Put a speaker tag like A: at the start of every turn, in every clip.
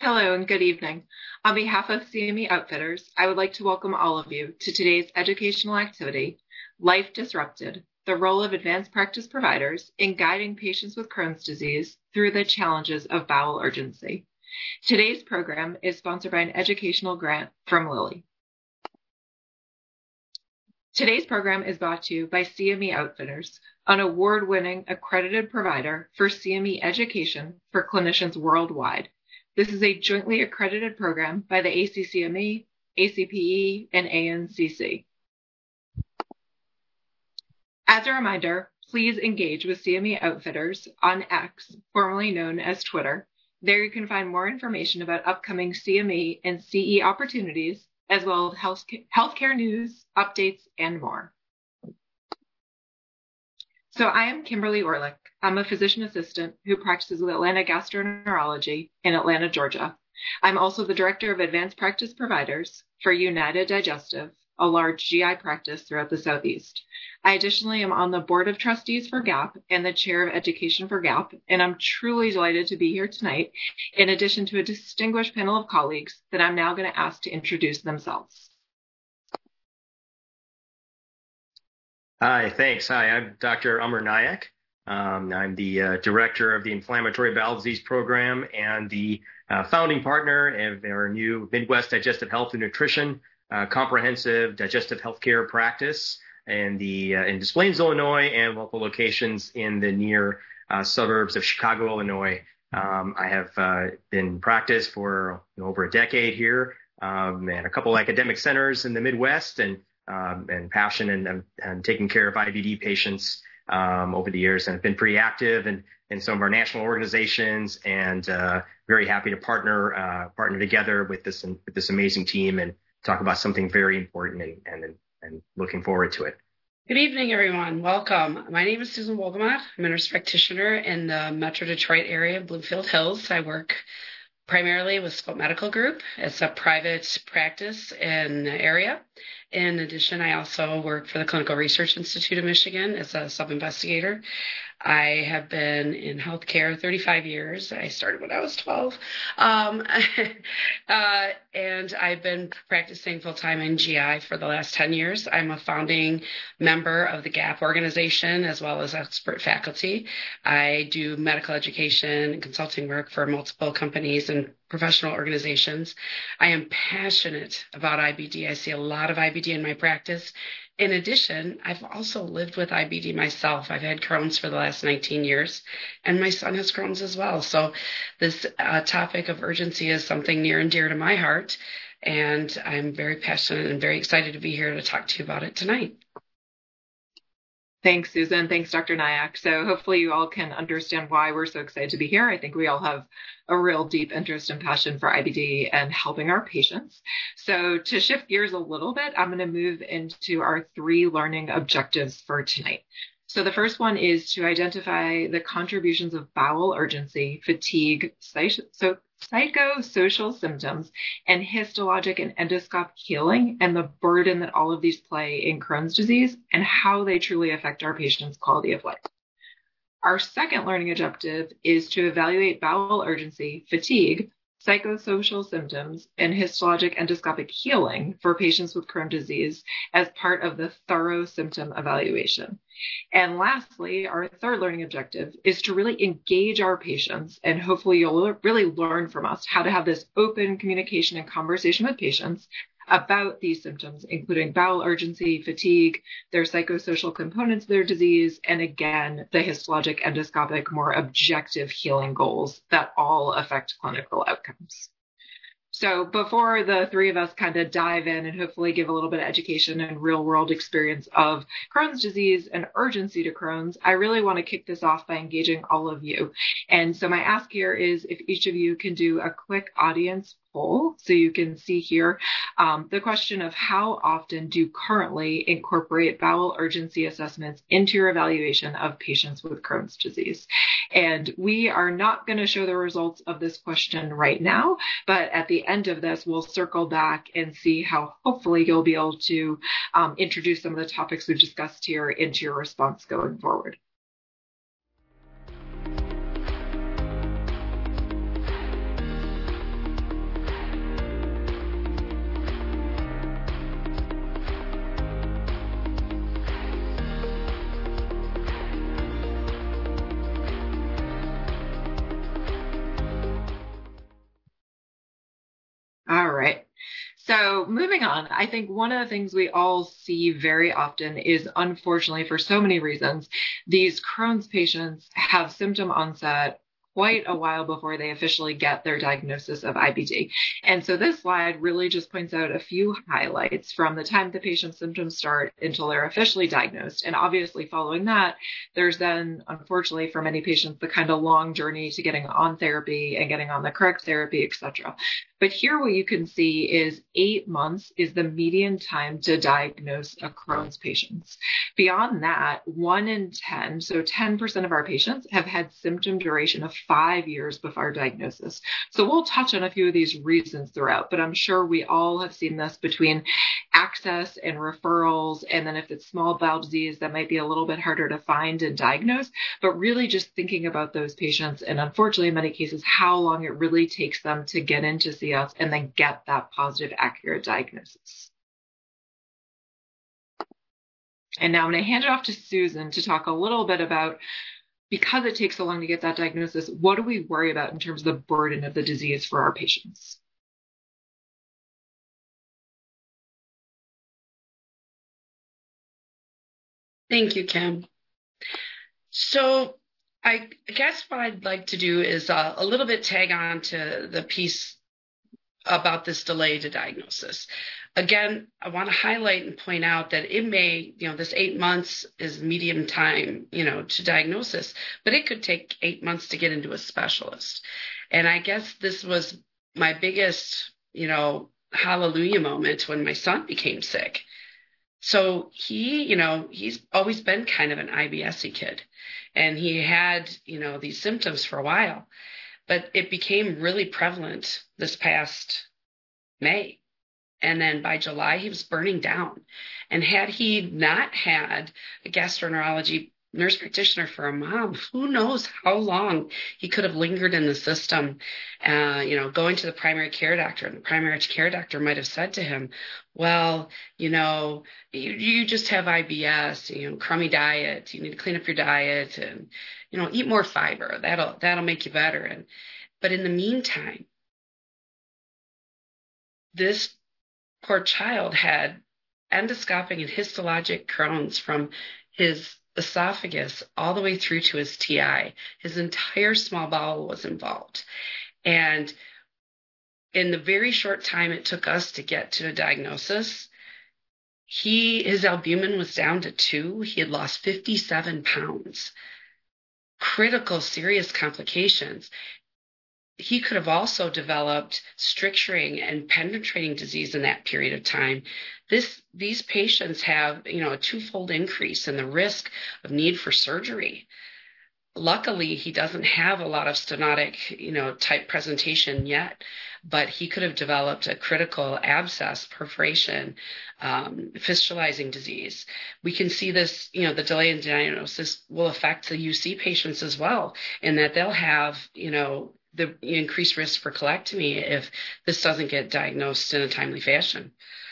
A: Hello and good evening. On behalf of CME Outfitters, I would like to welcome all of you to today's educational activity, Life Disrupted, the role of advanced practice providers in guiding patients with Crohn's disease through the challenges of bowel urgency. Today's program is sponsored by an educational grant from Lilly. Today's program is brought to you by CME Outfitters, an award-winning accredited provider for CME education for clinicians worldwide. This is a jointly accredited program by the ACCME, ACPE, and ANCC. As a reminder, please engage with CME Outfitters on X, formerly known as Twitter. There you can find more information about upcoming CME and CE opportunities, as well as healthcare news, updates, and more. So I am Kimberly Orlick. I'm a physician assistant who practices with Atlanta Gastroenterology in Atlanta, Georgia. I'm also the director of advanced practice providers for United Digestive, a large GI practice throughout the Southeast. I additionally am on the board of trustees for GAP and the chair of education for GAP, and I'm truly delighted to be here tonight, in addition to a distinguished panel of colleagues that I'm now going to ask to introduce themselves.
B: Hi, thanks. Hi, I'm Dr. Amar Nayak. I'm the director of the Inflammatory Bowel Disease Program and the founding partner of our new Midwest Digestive Health and Nutrition comprehensive digestive healthcare practice in Des Plaines, Illinois, and local locations in the near suburbs of Chicago, Illinois. I have been in practice for over a decade here, and a couple academic centers in the Midwest, and passion and taking care of IBD patients over the years, and have been pretty active in some of our national organizations, and very happy to partner together with this amazing team and talk about something very important and looking forward to it.
C: Good evening, everyone. Welcome. My name is Susan Wolgamott. I'm a nurse practitioner in the Metro Detroit area of Bloomfield Hills. I work primarily with Scope Medical Group. It's a private practice in the area. In addition, I also work for the Clinical Research Institute of Michigan as a sub-investigator. I have been in healthcare 35 years. I started when I was 12. And I've been practicing full-time in GI for the last 10 years. I'm a founding member of the GAP organization as well as expert faculty. I do medical education and consulting work for multiple companies and professional organizations. I am passionate about IBD. I see a lot of IBD in my practice. In addition, I've also lived with IBD myself. I've had Crohn's for the last 19 years, and my son has Crohn's as well. So this topic of urgency is something near and dear to my heart, and I'm very passionate and very excited to be here to talk to you about it tonight.
A: Thanks, Susan. Thanks, Dr. Nayak. So hopefully you all can understand why we're so excited to be here. I think we all have a real deep interest and passion for IBD and helping our patients. So to shift gears a little bit, I'm going to move into our 3 learning objectives for tonight. So the first one is to identify the contributions of bowel urgency, fatigue, psychosocial symptoms, and histologic and endoscopic healing, and the burden that all of these play in Crohn's disease and how they truly affect our patients' quality of life. Our second learning objective is to evaluate bowel urgency, fatigue, psychosocial symptoms, and histologic endoscopic healing for patients with Crohn's disease as part of the thorough symptom evaluation. And lastly, our third learning objective is to really engage our patients, and hopefully you'll really learn from us how to have this open communication and conversation with patients about these symptoms, including bowel urgency, fatigue, their psychosocial components of their disease, and again, the histologic, endoscopic, more objective healing goals that all affect clinical outcomes. So before the 3 of us kind of dive in and hopefully give a little bit of education and real world experience of Crohn's disease and urgency to Crohn's, I really want to kick this off by engaging all of you. And so my ask here is if each of you can do a quick audience poll. So you can see here the question of how often do you currently incorporate bowel urgency assessments into your evaluation of patients with Crohn's disease. And we are not going to show the results of this question right now, but at the end of this, we'll circle back and see how hopefully you'll be able to introduce some of the topics we've discussed here into your response going forward. So moving on, I think one of the things we all see very often is, unfortunately, for so many reasons, these Crohn's patients have symptom onset quite a while before they officially get their diagnosis of IBD. And so this slide really just points out a few highlights from the time the patient's symptoms start until they're officially diagnosed. And obviously following that, there's then, unfortunately, for many patients, the kind of long journey to getting on therapy and getting on the correct therapy, etc. But here what you can see is 8 months is the median time to diagnose a Crohn's patient. Beyond that, 1 in 10, so 10% of our patients have had symptom duration of 5 years before diagnosis. So we'll touch on a few of these reasons throughout, but I'm sure we all have seen this between access and referrals. And then if it's small bowel disease, that might be a little bit harder to find and diagnose, but really just thinking about those patients. And unfortunately, in many cases, how long it really takes them to get in to see us and then get that positive, accurate diagnosis. And now I'm going to hand it off to Susan to talk a little bit about, because it takes so long to get that diagnosis, what do we worry about in terms of the burden of the disease for our patients?
C: Thank you, Kim. So I guess what I'd like to do is a little bit tag on to the piece about this delay to diagnosis. Again, I want to highlight and point out that it may, this 8 months is medium time, to diagnosis, but it could take 8 months to get into a specialist. And I guess this was my biggest, hallelujah moment when my son became sick. So he's always been kind of an IBS-y kid, and he had, these symptoms for a while, but it became really prevalent this past May. And then by July, he was burning down. And had he not had a gastroenterology nurse practitioner for a mom, who knows how long he could have lingered in the system, going to the primary care doctor. And the primary care doctor might have said to him, well, you just have IBS, crummy diet. You need to clean up your diet and, eat more fiber. That'll make you better. But in the meantime, this poor child had endoscopic and histologic Crohn's from his esophagus all the way through to his TI. His entire small bowel was involved. And in the very short time it took us to get to a diagnosis, his albumin was down to 2. He had lost 57 pounds. Critical, serious complications. He could have also developed stricturing and penetrating disease in that period of time. These patients have, a twofold increase in the risk of need for surgery. Luckily, he doesn't have a lot of stenotic, type presentation yet, but he could have developed a critical abscess, perforation, fistulizing disease. We can see this, the delay in diagnosis will affect the UC patients as well, in that they'll have, the increased risk for colectomy if this doesn't get diagnosed in a timely fashion.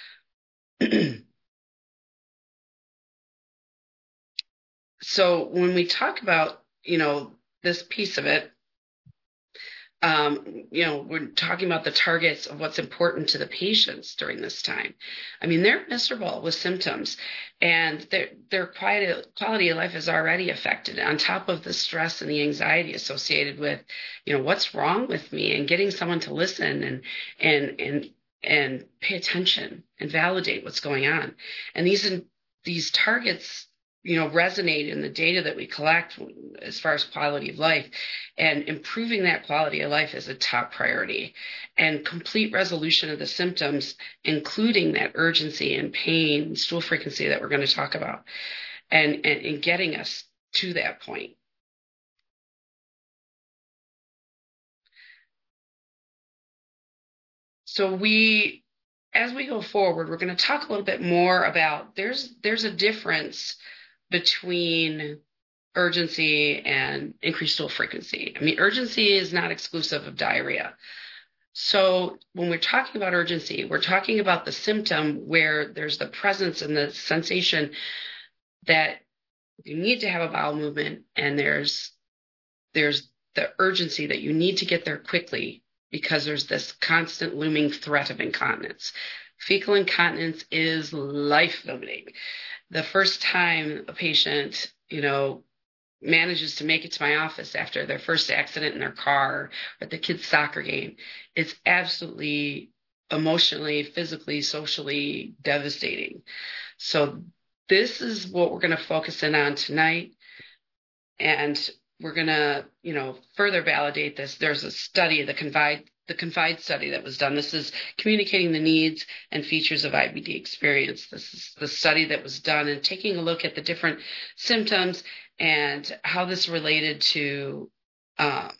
C: So when we talk about, this piece of it, we're talking about the targets of what's important to the patients during this time. I mean, they're miserable with symptoms, and their quality of life is already affected on top of the stress and the anxiety associated with, what's wrong with me, and getting someone to listen and pay attention and validate what's going on. And these targets, resonate in the data that we collect as far as quality of life, and improving that quality of life is a top priority. And complete resolution of the symptoms, including that urgency and pain, stool frequency that we're going to talk about, and getting us to that point. So as we go forward, we're going to talk a little bit more about there's a difference between urgency and increased stool frequency. I mean, urgency is not exclusive of diarrhea. So when we're talking about urgency, we're talking about the symptom where there's the presence and the sensation that you need to have a bowel movement, and there's the urgency that you need to get there quickly because there's this constant looming threat of incontinence. Fecal incontinence is life-limiting. The first time a patient, manages to make it to my office after their first accident in their car or at the kids' soccer game, it's absolutely emotionally, physically, socially devastating. So this is what we're going to focus in on tonight. And we're going to, further validate this. There's a study, the Confide study that was done. This is communicating the needs and features of IBD experience. This is the study that was done and taking a look at the different symptoms and how this related to, how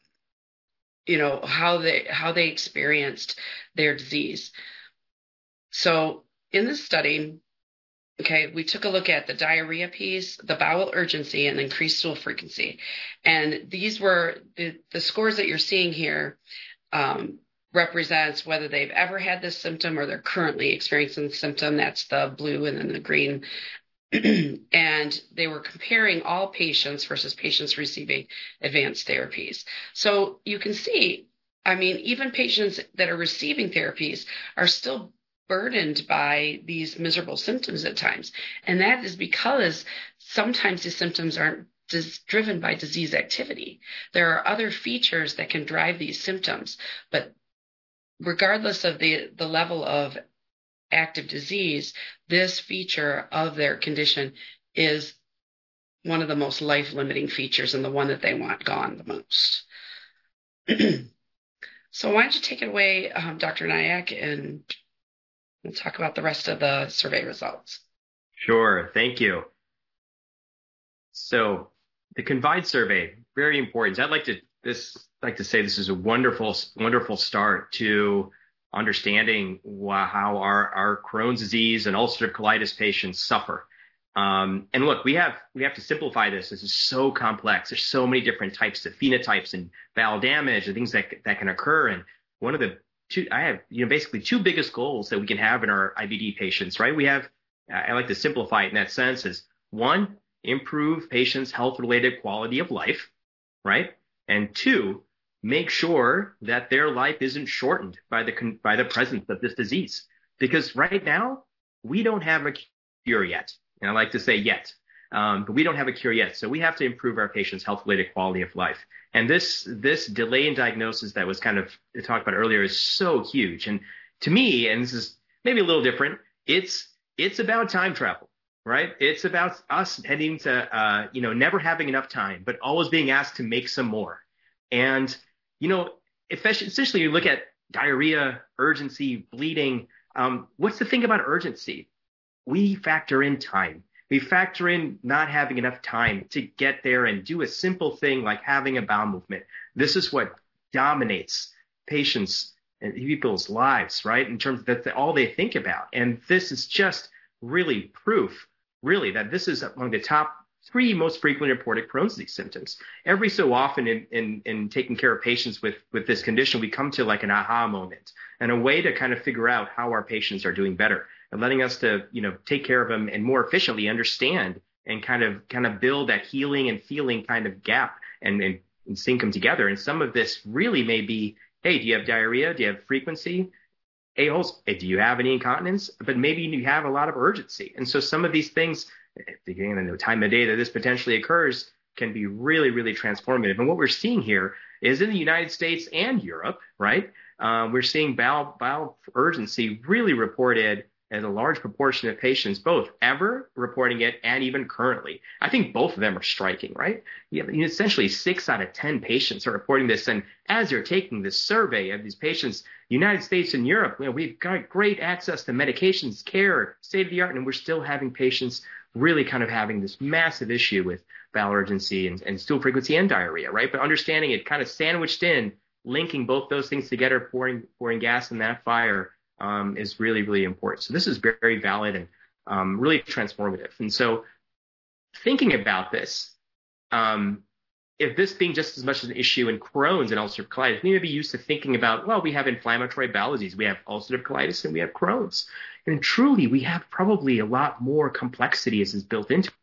C: they experienced their disease. So in this study, we took a look at the diarrhea piece, the bowel urgency, and increased stool frequency. And these were the scores that you're seeing here represents whether they've ever had this symptom or they're currently experiencing the symptom. That's the blue and then the green. And they were comparing all patients versus patients receiving advanced therapies. So you can see, even patients that are receiving therapies are still burdened by these miserable symptoms at times. And that is because sometimes the symptoms aren't driven by disease activity. There are other features that can drive these symptoms, but regardless of the level of active disease, this feature of their condition is one of the most life-limiting features and the one that they want gone the most. So why don't you take it away, Dr. Nayak, and we'll talk about the rest of the survey results.
B: Sure. Thank you. So the Confide survey, very important. I'd like to say this is a wonderful start to understanding how our Crohn's disease and ulcerative colitis patients suffer. And look, we have to simplify this. This is so complex. There's so many different types of phenotypes and bowel damage and things that can occur. And one of the I have basically two biggest goals that we can have in our IBD patients, right? I like to simplify it in that sense, is one, improve patients' health-related quality of life, right? And two, make sure that their life isn't shortened by the presence of this disease. Because right now, we don't have a cure yet. And I like to say yet, but we don't have a cure yet. So we have to improve our patients' health-related quality of life. And this delay in diagnosis that was kind of talked about earlier is so huge. And to me, and this is maybe a little different, it's about time travel, right? It's about us heading to, never having enough time, but always being asked to make some more. And, essentially you look at diarrhea, urgency, bleeding. What's the thing about urgency? We factor in time. We factor in not having enough time to get there and do a simple thing like having a bowel movement. This is what dominates patients and people's lives, right? In terms of that's all they think about. And this is just really proof, really, that this is among the top 3 most frequently reported Crohn's disease symptoms. Every so often in taking care of patients with this condition, we come to like an aha moment and a way to kind of figure out how our patients are doing better and letting us to, take care of them and more efficiently understand and kind of build that healing and feeling kind of gap and sync them together. And some of this really may be, hey, do you have diarrhea? Do you have frequency? A-holes, do you have any incontinence? But maybe you have a lot of urgency. And so some of these things, beginning in the time of day that this potentially occurs, can be really, really transformative. And what we're seeing here is in the United States and Europe, right? We're seeing bowel urgency really reported as a large proportion of patients, both ever reporting it and even currently. I think both of them are striking, right? Essentially 6 out of 10 patients are reporting this. And as you're taking this survey of these patients, United States and Europe, we've got great access to medications, care, state of the art, and we're still having patients really kind of having this massive issue with bowel urgency and stool frequency and diarrhea, right? But understanding it kind of sandwiched in, linking both those things together, pouring gas in that fire, is really, really important. So this is very valid and really transformative. And so thinking about this, if this being just as much an issue in Crohn's and ulcerative colitis, we may be used to thinking about, well, we have inflammatory bowel disease, we have ulcerative colitis, and we have Crohn's. And truly, we have probably a lot more complexity as is built into it.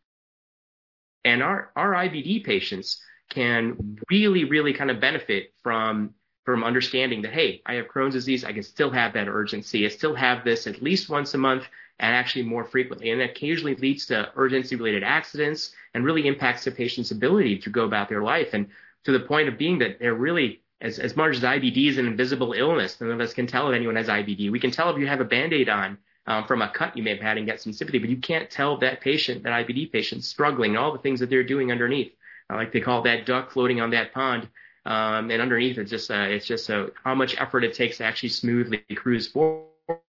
B: And our IBD patients can really, really kind of benefit from from understanding that, hey, I have Crohn's disease, I can still have that urgency. I still have this at least once a month and actually more frequently. And that occasionally leads to urgency-related accidents and really impacts the patient's ability to go about their life. And to the point of being that they're really, as much as IBD is an invisible illness, none of us can tell if anyone has IBD. We can tell if you have a Band-Aid on from a cut you may have had and get some sympathy, but you can't tell that patient, that IBD patient, struggling and all the things that they're doing underneath. Like they call that duck floating on that pond. And underneath, it's just how much effort it takes to actually smoothly cruise forward.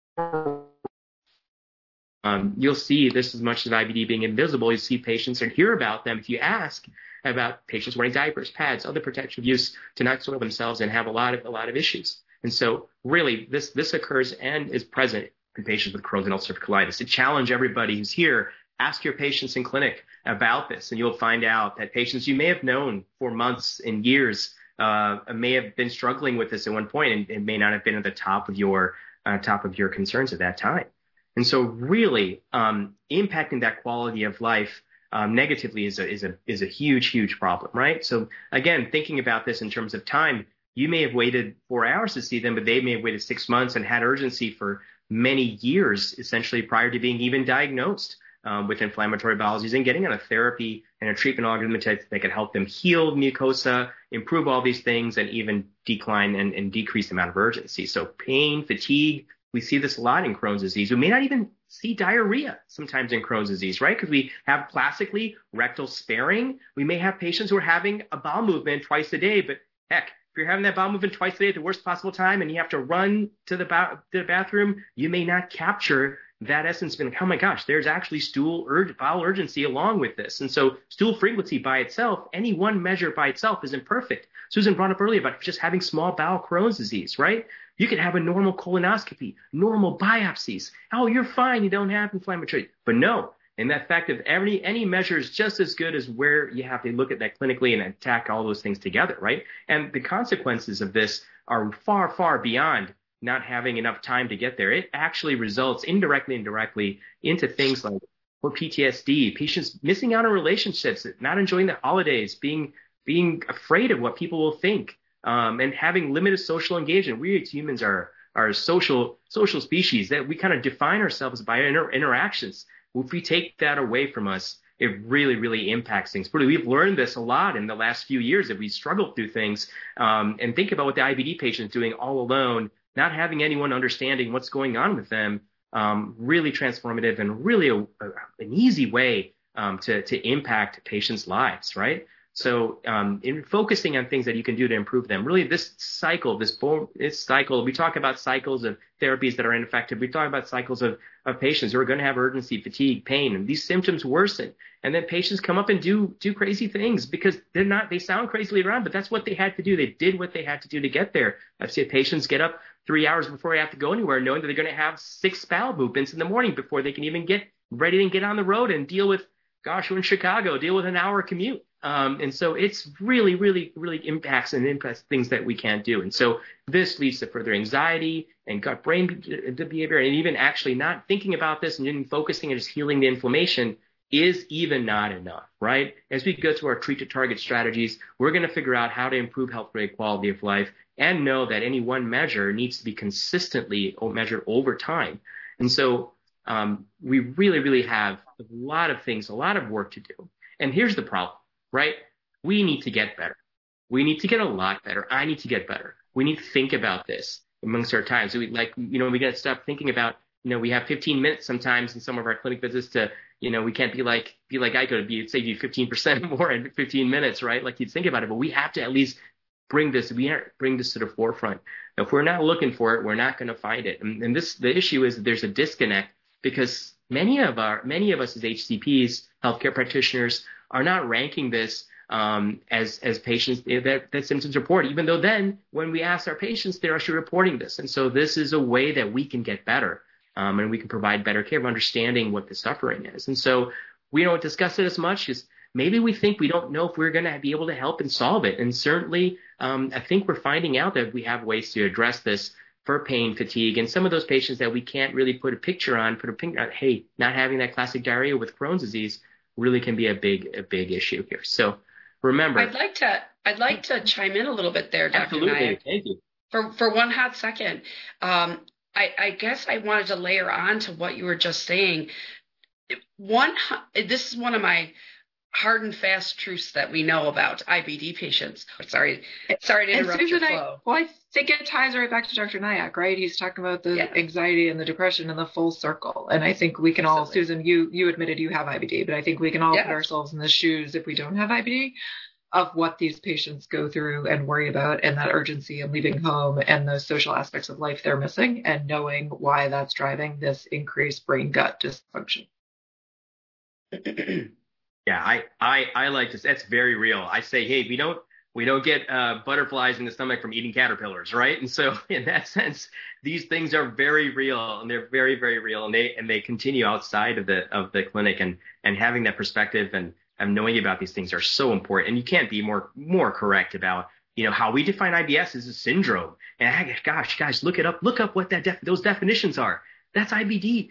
B: You'll see this as much as IBD being invisible. You see patients and hear about them. If you ask about patients wearing diapers, pads, other protective use to not soil themselves and have a lot of issues. And so really this occurs and is present in patients with Crohn's and ulcerative colitis. To challenge everybody who's here, ask your patients in clinic about this, and you'll find out that patients you may have known for months and years may have been struggling with this at one point and may not have been at the top of your concerns at that time. And so really impacting that quality of life negatively is a huge problem, right? So again, thinking about this in terms of time, you may have waited 4 hours to see them, but they may have waited 6 months and had urgency for many years, essentially prior to being even diagnosed with inflammatory bowel disease and getting on a therapy and a treatment algorithm that could help them heal mucosa, improve all these things, and even decline and decrease the amount of urgency. So pain, fatigue, we see this a lot in Crohn's disease. We may not even see diarrhea sometimes in Crohn's disease, right? Because we have classically rectal sparing. We may have patients who are having a bowel movement twice a day, but heck, if you're having that bowel movement twice a day at the worst possible time and you have to run to the bathroom, you may not capture that essence of, oh my gosh, there's actually bowel urgency along with this. And so stool frequency by itself, any one measure by itself isn't perfect. Susan brought up earlier about just having small bowel Crohn's disease, right? You could have a normal colonoscopy, normal biopsies. Oh, you're fine. You don't have inflammatory. But no. And that fact of any measure is just as good as where you have to look at that clinically and attack all those things together, right? And the consequences of this are far, far beyond not having enough time to get there. It actually results indirectly and directly into things like for PTSD, patients missing out on relationships, not enjoying the holidays, being afraid of what people will think, and having limited social engagement. We as humans are a social species that we kind of define ourselves by interactions. If we take that away from us, it really, really impacts things. We've learned this a lot in the last few years that we struggled through things. And think about what the IBD patient is doing all alone, not having anyone understanding what's going on with them. Really transformative and really an easy way to impact patients' lives, right? So in focusing on things that you can do to improve them, really this cycle, we talk about cycles of therapies that are ineffective. We talk about cycles of patients who are going to have urgency, fatigue, pain, and these symptoms worsen. And then patients come up and do crazy things because they sound crazily around, but that's what they had to do. They did what they had to do to get there. I've seen patients get up 3 hours before they have to go anywhere, knowing that they're going to have 6 bowel movements in the morning before they can even get ready and get on the road and deal with, we're in Chicago, deal with an hour commute. And so it's really, really, really impacts things that we can't do. And so this leads to further anxiety and gut-brain behavior, and even actually not thinking about this and even focusing on just healing the inflammation is even not enough, right? As we go to our treat-to-target strategies, we're going to figure out how to improve health-related quality of life and know that any one measure needs to be consistently measured over time. And so we really, really have a lot of things, a lot of work to do. And here's the problem, right? We need to get better. We need to get a lot better. I need to get better. We need to think about this amongst our time. So we got to stop thinking about, we have 15 minutes sometimes in some of our clinic visits to, we can't be like I could be, save you 15% more in 15 minutes, right? Like you'd think about it, but we have to at least bring this to the forefront. Now, if we're not looking for it, we're not going to find it. And the issue is that there's a disconnect because many of us as HCPs, healthcare practitioners, are not ranking this as patients that symptoms report, even though then when we ask our patients, they're actually reporting this. And so this is a way that we can get better and we can provide better care of understanding what the suffering is. And so we don't discuss it as much as maybe we think we don't know if we're going to be able to help and solve it. And certainly I think we're finding out that we have ways to address this for pain, fatigue, and some of those patients that we can't really put a picture on, hey, not having that classic diarrhea with Crohn's disease really can be a big issue here. So remember,
C: I'd like to chime in a little bit there, Dr.
B: Absolutely.
C: Nayak.
B: Thank you.
C: For one hot second, I guess I wanted to layer on to what you were just saying. This is one of my hard and fast truths that we know about IBD patients. Sorry to interrupt your flow.
A: I think it ties right back to Dr. Nayak, right? He's talking about the anxiety and the depression and the full circle. And I think we can all, Susan, you admitted you have IBD, but I think we can all put ourselves in the shoes, if we don't have IBD, of what these patients go through and worry about, and that urgency and leaving home and the social aspects of life they're missing, and knowing why that's driving this increased brain gut dysfunction.
B: Yeah, I like this. That's very real. I say, hey, we don't get butterflies in the stomach from eating caterpillars, right? And so in that sense, these things are very real, and they're very, very real, and they continue outside of the clinic, and having that perspective and knowing about these things are so important. And you can't be more correct about, how we define IBS as a syndrome. And gosh, guys, look up what those definitions are. That's IBD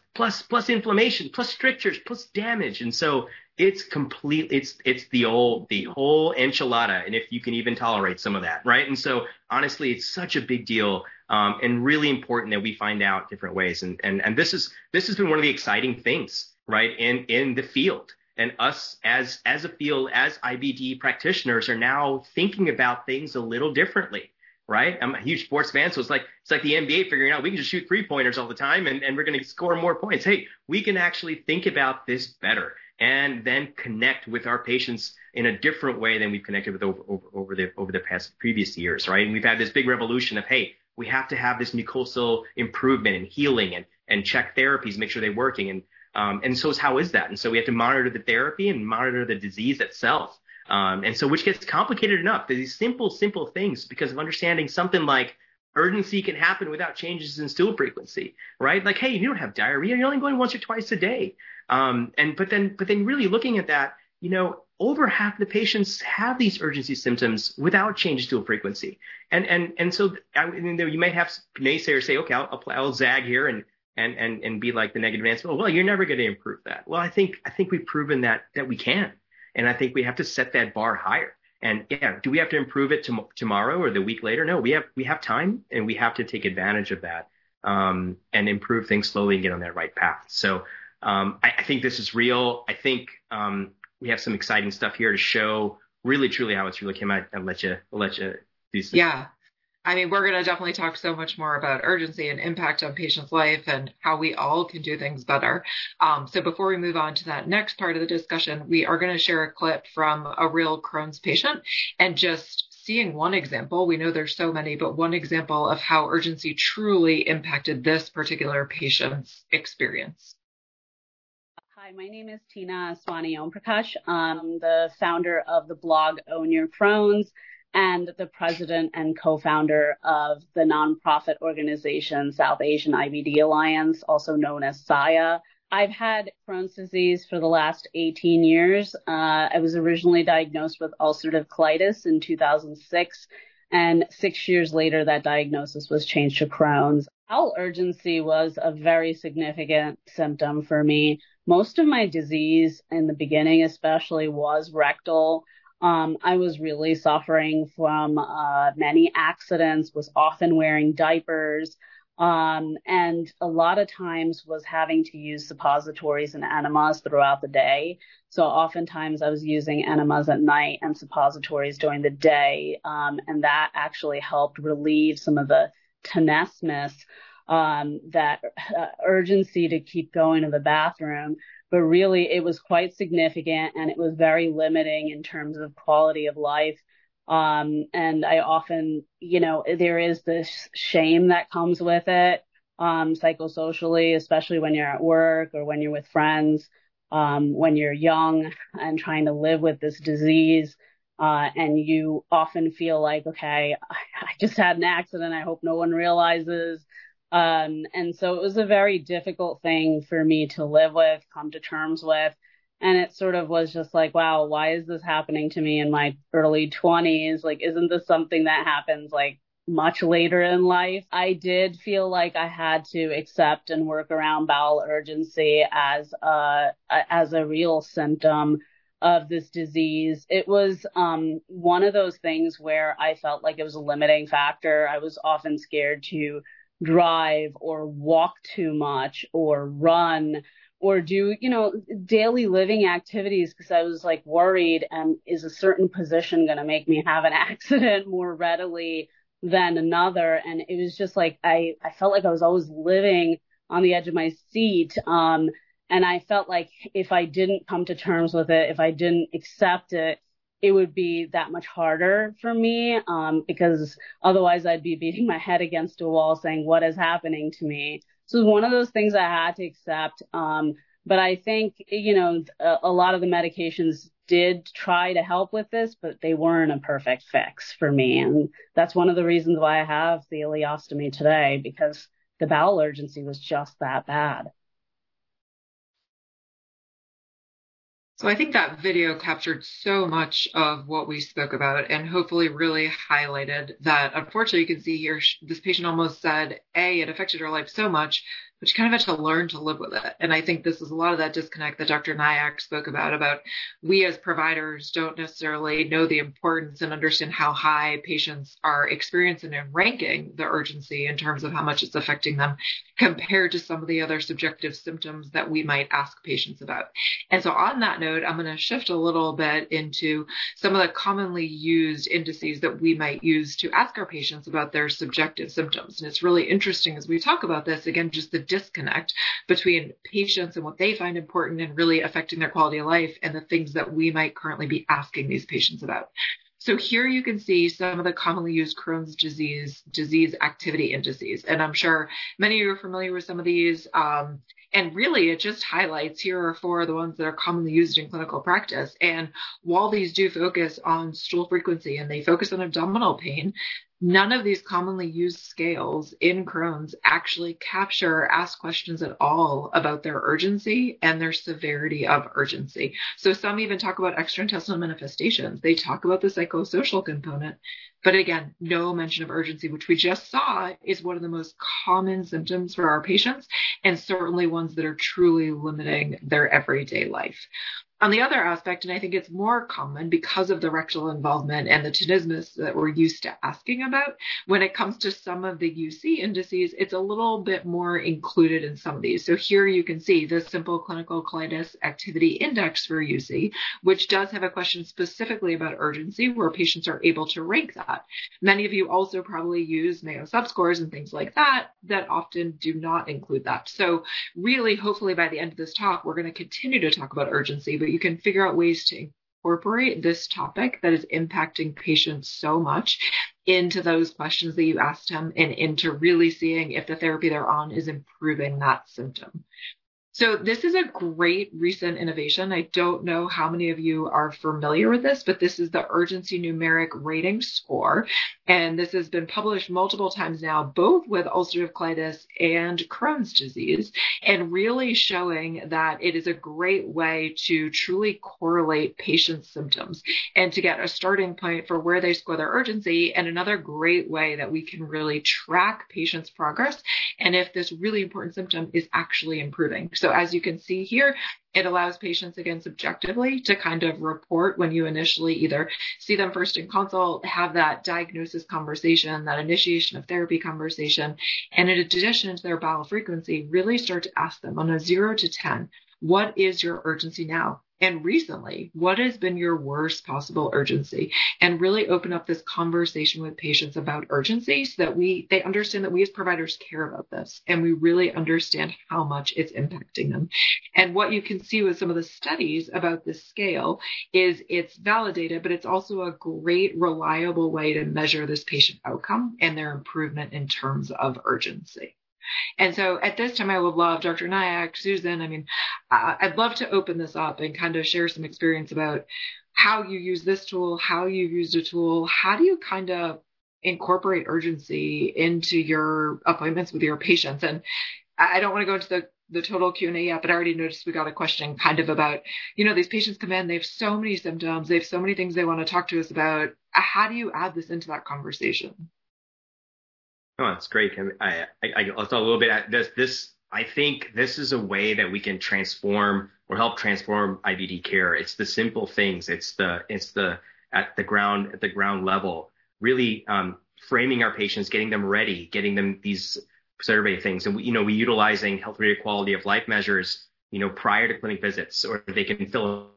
B: plus inflammation, plus strictures, plus damage. And so it's complete. It's the whole enchilada. And if you can even tolerate some of that, right? And so honestly, it's such a big deal, and really important that we find out different ways. And this has been one of the exciting things, right? In the field. And us as a field, as IBD practitioners, are now thinking about things a little differently, right? I'm a huge sports fan, so it's like the NBA figuring out we can just shoot 3-pointers all the time, and we're going to score more points. Hey, we can actually think about this better, and then connect with our patients in a different way than we've connected with over the previous years, right? And we've had this big revolution of, hey, we have to have this mucosal improvement and healing, and check therapies, make sure they're working, and so how is that? And so we have to monitor the therapy and monitor the disease itself. And so which gets complicated enough. These simple things, because of understanding something like urgency can happen without changes in stool frequency, right? Like, hey, you don't have diarrhea. You're only going once or twice a day. But then really looking at that, over half the patients have these urgency symptoms without change in stool frequency. And so you may have naysayers say, okay, I'll zag here and be like the negative answer. Well, you're never going to improve that. Well, I think we've proven that we can. And I think we have to set that bar higher. And do we have to improve it tomorrow or the week later? No, we have time, and we have to take advantage of that, and improve things slowly and get on that right path. So I think this is real. I think we have some exciting stuff here to show really truly how it's really came out. I'll let you do some.
A: Yeah. I mean, we're going to definitely talk so much more about urgency and impact on patients' life and how we all can do things better. So before we move on to that next part of the discussion, we are going to share a clip from a real Crohn's patient, and just seeing one example. We know there's so many, but one example of how urgency truly impacted this particular patient's experience.
D: Hi, my name is Tina Swani Om Prakash. I'm the founder of the blog Own Your Crohn's, and the president and co-founder of the nonprofit organization South Asian IBD Alliance, also known as SAIA. I've had Crohn's disease for the last 18 years. I was originally diagnosed with ulcerative colitis in 2006, and 6 years later, that diagnosis was changed to Crohn's. Bowel urgency was a very significant symptom for me. Most of my disease in the beginning especially was rectal. I was really suffering from many accidents, was often wearing diapers, and a lot of times was having to use suppositories and enemas throughout the day. So oftentimes I was using enemas at night and suppositories during the day, and that actually helped relieve some of the tenesmus, that urgency to keep going to the bathroom. But really, it was quite significant, and it was very limiting in terms of quality of life. And I often, there is this shame that comes with it, psychosocially, especially when you're at work or when you're with friends, when you're young and trying to live with this disease. And you often feel like, okay, I just had an accident. I hope no one realizes. And so it was a very difficult thing for me to live with, come to terms with. And it sort of was just like, wow, why is this happening to me in my early 20s? Like, isn't this something that happens like much later in life? I did feel like I had to accept and work around bowel urgency as a real symptom of this disease. It was one of those things where I felt like it was a limiting factor. I was often scared to drive or walk too much or run or do, daily living activities because I was like worried, is a certain position going to make me have an accident more readily than another? And it was just like, I felt like I was always living on the edge of my seat. And I felt like if I didn't come to terms with it, if I didn't accept it, it would be that much harder for me, because otherwise I'd be beating my head against a wall saying, what is happening to me? So it was one of those things I had to accept. But I think, a lot of the medications did try to help with this, but they weren't a perfect fix for me. And that's one of the reasons why I have the ileostomy today, because the bowel urgency was just that bad.
A: So I think that video captured so much of what we spoke about and hopefully really highlighted that. Unfortunately, you can see here, this patient almost said, it affected her life so much, but you kind of had to learn to live with it. And I think this is a lot of that disconnect that Dr. Nayak spoke about we as providers don't necessarily know the importance and understand how high patients are experiencing and ranking the urgency in terms of how much it's affecting them compared to some of the other subjective symptoms that we might ask patients about. And so on that note, I'm going to shift a little bit into some of the commonly used indices that we might use to ask our patients about their subjective symptoms. And it's really interesting as we talk about this, again, just the disconnect between patients and what they find important and really affecting their quality of life and the things that we might currently be asking these patients about. So here you can see some of the commonly used Crohn's disease activity indices. And I'm sure many of you are familiar with some of these. And really, it just highlights here are 4 of the ones that are commonly used in clinical practice. And while these do focus on stool frequency and they focus on abdominal pain, none of these commonly used scales in Crohn's actually capture or ask questions at all about their urgency and their severity of urgency. So some even talk about extraintestinal manifestations. They talk about the psychosocial component, but again, no mention of urgency, which we just saw is one of the most common symptoms for our patients and certainly ones that are truly limiting their everyday life. On the other aspect, and I think it's more common because of the rectal involvement and the tenesmus that we're used to asking about, when it comes to some of the UC indices, it's a little bit more included in some of these. So here you can see the simple clinical colitis activity index for UC, which does have a question specifically about urgency where patients are able to rank that. Many of you also probably use Mayo subscores and things like that often do not include that. So really, hopefully by the end of this talk, we're going to continue to talk about urgency, but you can figure out ways to incorporate this topic that is impacting patients so much into those questions that you asked them and into really seeing if the therapy they're on is improving that symptom. So this is a great recent innovation. I don't know how many of you are familiar with this, but this is the urgency numeric rating score. And this has been published multiple times now, both with ulcerative colitis and Crohn's disease, and really showing that it is a great way to truly correlate patients' symptoms and to get a starting point for where they score their urgency, and another great way that we can really track patients' progress and if this really important symptom is actually improving. So as you can see here, it allows patients, again, subjectively to kind of report when you initially either see them first in consult, have that diagnosis conversation, that initiation of therapy conversation, and in addition to their bowel frequency, really start to ask them on a 0 to 10, what is your urgency now? And recently, what has been your worst possible urgency? And really open up this conversation with patients about urgency so that they understand that we as providers care about this and we really understand how much it's impacting them. And what you can see with some of the studies about this scale is it's validated, but it's also a great, reliable way to measure this patient outcome and their improvement in terms of urgency. And so at this time, I would love Dr. Nayak, Susan, I'd love to open this up and kind of share some experience about how you use this tool, how you've used a tool, how do you kind of incorporate urgency into your appointments with your patients? And I don't want to go into the total Q&A yet, but I already noticed we got a question kind of about, these patients come in, they have so many symptoms, they have so many things they want to talk to us about. How do you add this into that conversation?
B: Oh, that's great. And I'll talk a little bit. This I think this is a way that we can transform or help transform IBD care. It's the simple things. It's the at the ground level, really framing our patients, getting them ready, getting them these survey things. And we utilizing health-related quality of life measures, prior to clinic visits, or they can fill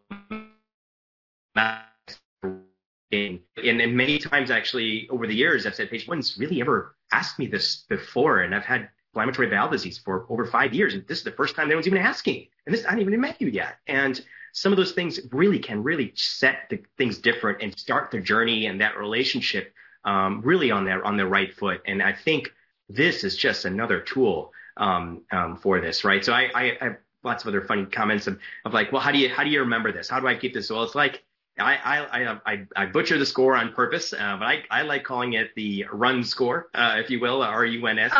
B: in. And many times actually over the years, I've said, patient, no one's really ever asked me this before. And I've had inflammatory bowel disease for over 5 years. And this is the first time anyone's even asking. And I haven't even met you yet. And some of those things can really set the things different and start the journey and that relationship really on the right foot. And I think this is just another tool for this, right? So I have lots of other funny comments of like, well, how do you remember this? How do I keep this? Well, it's like I butcher the score on purpose, but I like calling it the RUN score, if you will, RUNS.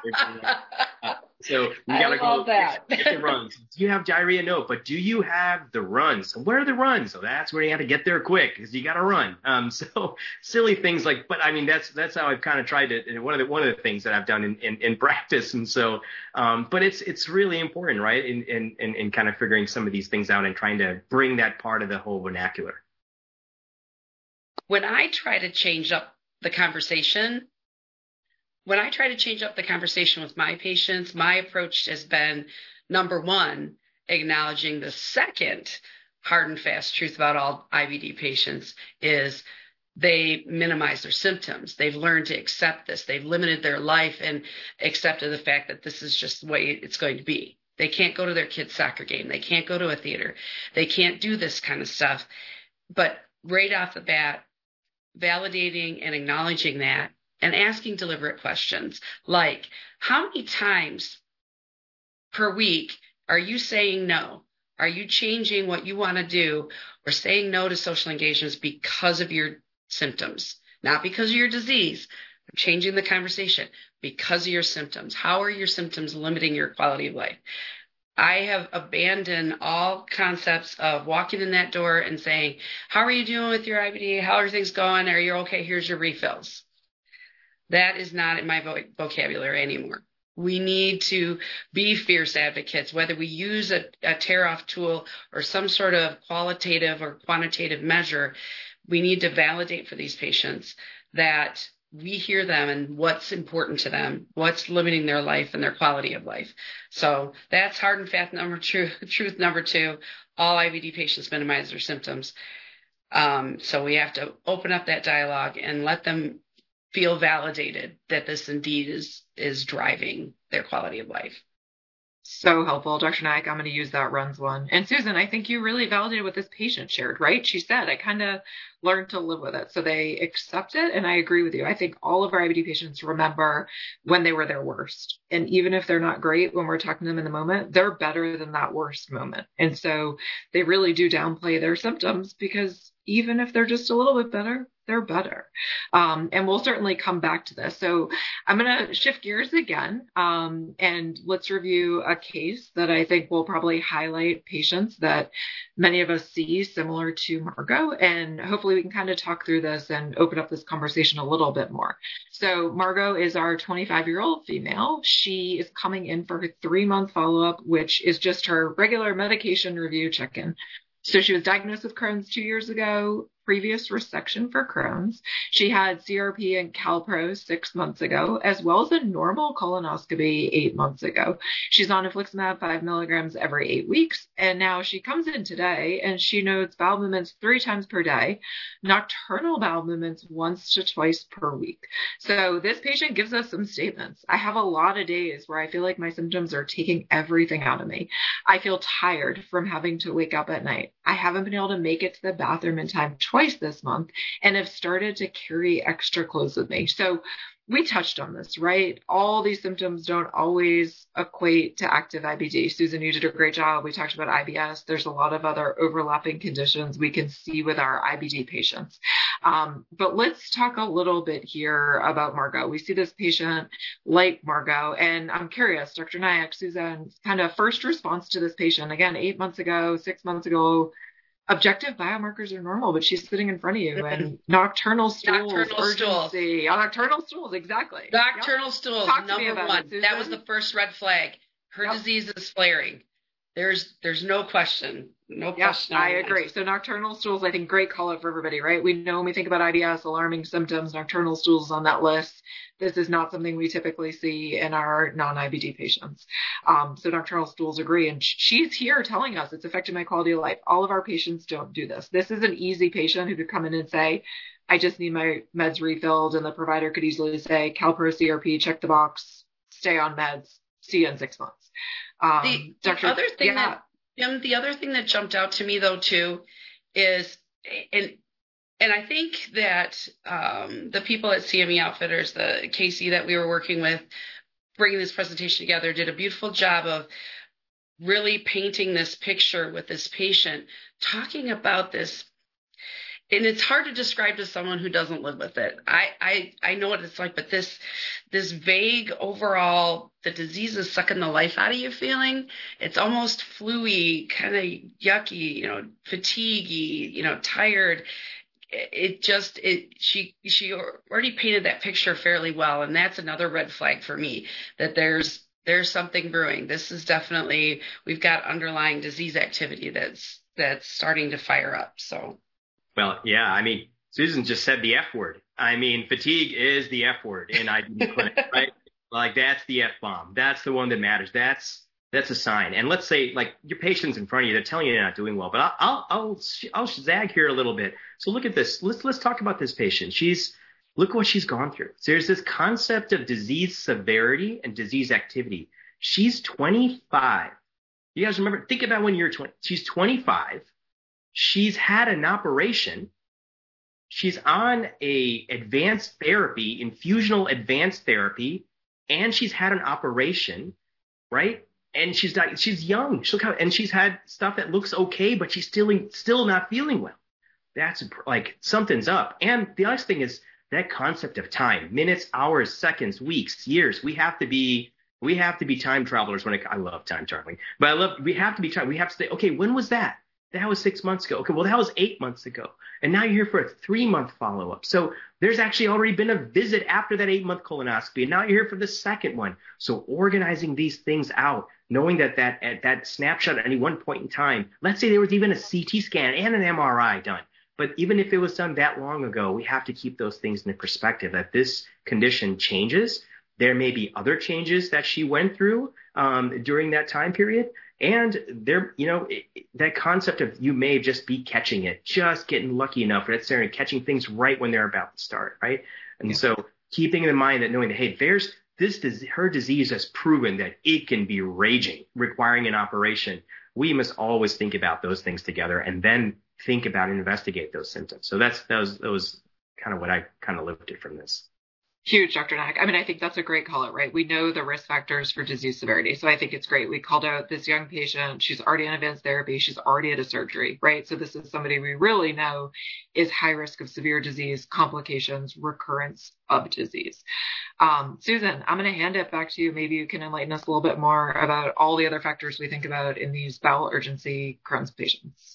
B: So you got to go get the runs. Do you have diarrhea? No, but do you have the runs? Where are the runs? So that's where you have to get there quick, because you got to run. So silly things like, but I mean, that's how I've kind of tried it. And one of the things that I've done in practice. And so, but it's really important, right? In kind of figuring some of these things out and trying to bring that part of the whole vernacular.
C: When I try to change up the conversation with my patients, my approach has been, number one, acknowledging the second hard and fast truth about all IBD patients is they minimize their symptoms. They've learned to accept this. They've limited their life and accepted the fact that this is just the way it's going to be. They can't go to their kid's soccer game. They can't go to a theater. They can't do this kind of stuff. But right off the bat, validating and acknowledging that and asking deliberate questions like, how many times per week are you saying no? Are you changing what you want to do or saying no to social engagements because of your symptoms, not because of your disease? I'm changing the conversation because of your symptoms. How are your symptoms limiting your quality of life? I have abandoned all concepts of walking in that door and saying, how are you doing with your IBD? How are things going? Are you okay? Here's your refills. That is not in my vocabulary anymore. We need to be fierce advocates, whether we use a tear-off tool or some sort of qualitative or quantitative measure. We need to validate for these patients that we hear them and what's important to them, what's limiting their life and their quality of life. So that's hard and fast truth number two. All IBD patients minimize their symptoms. So we have to open up that dialogue and let them feel validated that this indeed is driving their quality of life.
A: So helpful. Dr. Nayak, I'm going to use that RUNS one. And Susan, I think you really validated what this patient shared, right? She said, I kind of learned to live with it. So they accept it. And I agree with you. I think all of our IBD patients remember when they were their worst. And even if they're not great when we're talking to them in the moment, they're better than that worst moment. And so they really do downplay their symptoms, because even if they're just a little bit better, they're better. And we'll certainly come back to this. So I'm going to shift gears again, and let's review a case that I think will probably highlight patients that many of us see similar to Margot. And hopefully we can kind of talk through this and open up this conversation a little bit more. So Margot is our 25-year-old female. She is coming in for her 3-month follow-up, which is just her regular medication review check-in. So she was diagnosed with Crohn's 2 years ago, previous resection for Crohn's. She had CRP and Calpro 6 months ago, as well as a normal colonoscopy 8 months ago. She's on infliximab 5 milligrams every 8 weeks. And now she comes in today and she notes bowel movements 3 times per day, nocturnal bowel movements once to twice per week. So this patient gives us some statements. I have a lot of days where I feel like my symptoms are taking everything out of me. I feel tired from having to wake up at night. I haven't been able to make it to the bathroom in time twice this month and have started to carry extra clothes with me. So we touched on this, right? All these symptoms don't always equate to active IBD. Susan, you did a great job. We talked about IBS. There's a lot of other overlapping conditions we can see with our IBD patients. But let's talk a little bit here about Margot. We see this patient like Margot, and I'm curious, Dr. Nayak, Susan, kind of first response to this patient. Again, 8 months ago, 6 months ago, objective biomarkers are normal, but she's sitting in front of you, and nocturnal stools, urgency. Nocturnal stools, exactly.
C: Nocturnal stools, number one. That was the first red flag. Her disease is flaring. There's no question. No question.
A: I agree. So nocturnal stools, I think, great call out for everybody, right? We know when we think about IBS, alarming symptoms, nocturnal stools on that list. This is not something we typically see in our non-IBD patients. So nocturnal stools agree. And she's here telling us it's affecting my quality of life. All of our patients don't do this. This is an easy patient who could come in and say, I just need my meds refilled. And the provider could easily say, CalPro CRP, check the box, stay on meds, see you in 6 months.
C: The other thing that jumped out to me, though, too, is, and I think that the people at CME Outfitters, the Casey that we were working with, bringing this presentation together, did a beautiful job of really painting this picture with this patient, talking about this. And it's hard to describe to someone who doesn't live with it. I know what it's like, but this vague overall, the disease is sucking the life out of you feeling, it's almost flu-y, kind of yucky, fatigue-y, tired. She already painted that picture fairly well. And that's another red flag for me, that there's something brewing. This is definitely, we've got underlying disease activity that's starting to fire up. So.
B: Well, yeah, I mean, Susan just said the F word. I mean, fatigue is the F word in IBD clinic, right? Like, that's the F bomb. That's the one that matters. That's a sign. And let's say, like, your patient's in front of you, they're telling you you're not doing well. But I'll zag here a little bit. So look at this. Let's talk about this patient. Look what she's gone through. So there's this concept of disease severity and disease activity. She's 25. You guys remember? Think about when you're 20. She's 25. She's had an operation. She's on a advanced therapy, infusional advanced therapy, and she's had an operation, right? And she's young. And she's had stuff that looks okay, but she's still not feeling well. That's like, something's up. And the other thing is that concept of time, minutes, hours, seconds, weeks, years. We have to be time travelers I love time traveling, but we have to say, okay, when was that? That was 6 months ago. Okay, well, that was 8 months ago. And now you're here for a 3-month follow-up. So there's actually already been a visit after that 8-month colonoscopy. And now you're here for the second one. So organizing these things out, knowing that at that snapshot at any one point in time, let's say there was even a CT scan and an MRI done. But even if it was done that long ago, we have to keep those things in perspective, that this condition changes. There may be other changes that she went through during that time period. And that concept of you may just be catching it, just getting lucky enough or necessarily catching things right when they're about to start, right? And so keeping in mind that, knowing that, hey, her disease has proven that it can be raging, requiring an operation. We must always think about those things together and then think about and investigate those symptoms. So that was kind of what I kind of lived it from this.
A: Huge, Dr. Nayak. I mean, I think that's a great call out, right? We know the risk factors for disease severity. So I think it's great. We called out this young patient. She's already in advanced therapy. She's already had a surgery, right? So this is somebody we really know is high risk of severe disease, complications, recurrence of disease. Susan, I'm going to hand it back to you. Maybe you can enlighten us a little bit more about all the other factors we think about in these bowel urgency Crohn's patients.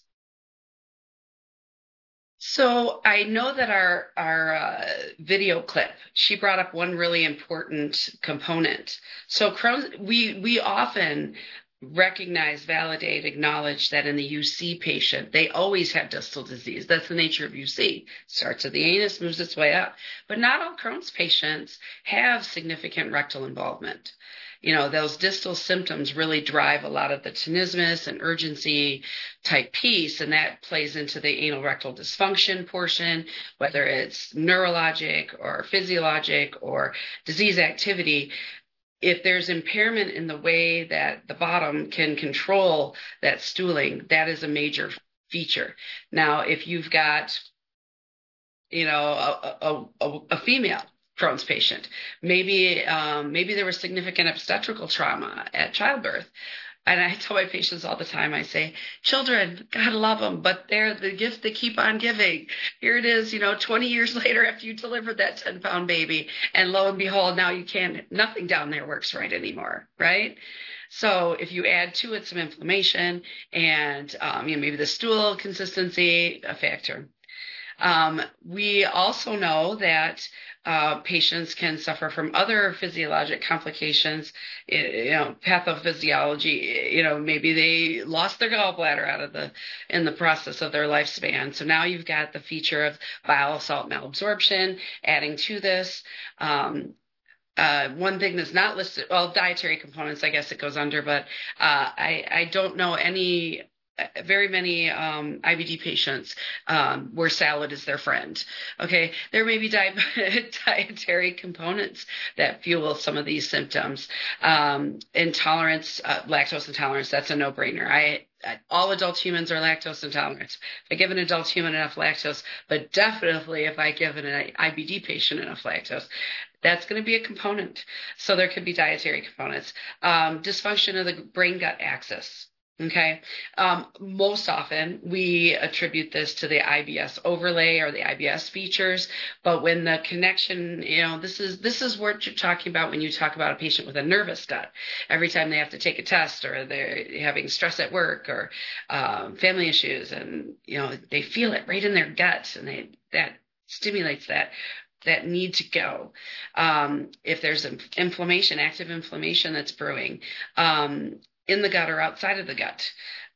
C: So I know that our video clip, she brought up one really important component. So Crohn's, we often recognize, validate, acknowledge that in the UC patient, they always have distal disease. That's the nature of UC. Starts at the anus, moves its way up. But not all Crohn's patients have significant rectal involvement. Those distal symptoms really drive a lot of the tenesmus and urgency type piece, and that plays into the anal rectal dysfunction portion, whether it's neurologic or physiologic or disease activity. If there's impairment in the way that the bottom can control that stooling, that is a major feature. Now, if you've got, a female Crohn's patient, maybe there was significant obstetrical trauma at childbirth. And I tell my patients all the time, I say, children, God love them, but they're the gifts that keep on giving. Here it is, 20 years later after you delivered that 10-pound baby, and lo and behold, now nothing down there works right anymore, right? So if you add to it some inflammation and maybe the stool consistency, a factor. We also know that patients can suffer from other physiologic complications, pathophysiology. Maybe they lost their gallbladder in the process of their lifespan. So now you've got the feature of bile salt malabsorption adding to this. One thing that's not listed, well, dietary components, I guess it goes under, but I don't know very many IBD patients where salad is their friend. Okay, there may be dietary components that fuel some of these symptoms. Intolerance, lactose intolerance, that's a no-brainer. All adult humans are lactose intolerant. If I give an adult human enough lactose, but definitely if I give an IBD patient enough lactose, that's going to be a component. So there could be dietary components. Dysfunction of the brain-gut axis. Okay. Most often we attribute this to the IBS overlay or the IBS features, but when the connection, this is what you're talking about when you talk about a patient with a nervous gut. Every time they have to take a test or they're having stress at work or family issues, and they feel it right in their gut, and that stimulates that need to go. If there's inflammation, active inflammation that's brewing, in the gut or outside of the gut.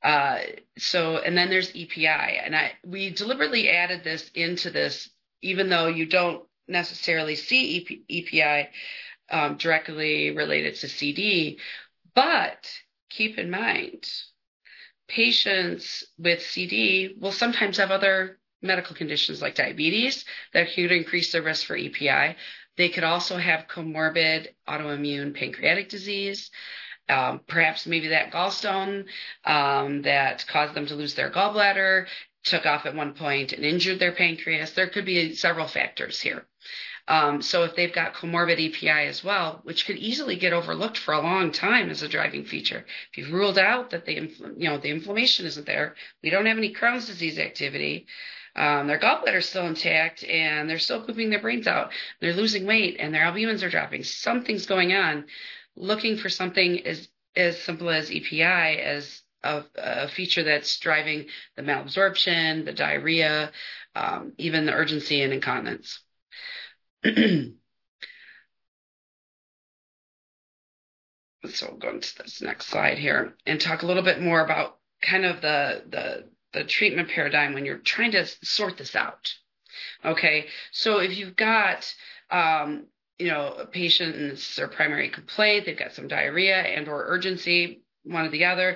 C: And then there's EPI. And we deliberately added this into this, even though you don't necessarily see EPI directly related to CD. But keep in mind, patients with CD will sometimes have other medical conditions like diabetes that could increase their risk for EPI. They could also have comorbid autoimmune pancreatic disease. Perhaps maybe that gallstone that caused them to lose their gallbladder took off at one point and injured their pancreas. There could be several factors here. So if they've got comorbid EPI as well, which could easily get overlooked for a long time as a driving feature, if you've ruled out that the inflammation isn't there, we don't have any Crohn's disease activity, their gallbladder is still intact, and they're still pooping their brains out, they're losing weight, and their albumins are dropping, something's going on. Looking for something as simple as EPI as a feature that's driving the malabsorption, the diarrhea, even the urgency and incontinence. So we'll go into this next slide here and talk a little bit more about kind of the treatment paradigm when you're trying to sort this out. Okay, so if you've got a patient's their primary complaint, they've got some diarrhea and or urgency, one or the other,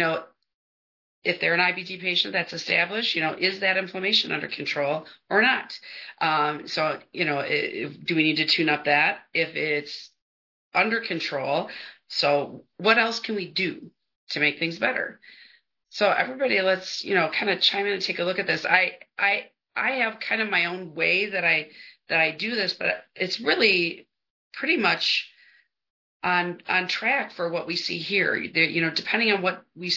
C: if they're an IBD patient that's established, is that inflammation under control or not? Do we need to tune up that if it's under control? So what else can we do to make things better? So everybody, let's, kind of chime in and take a look at this. I have kind of my own way that I do this, but it's really pretty much on track for what we see here. Depending on what we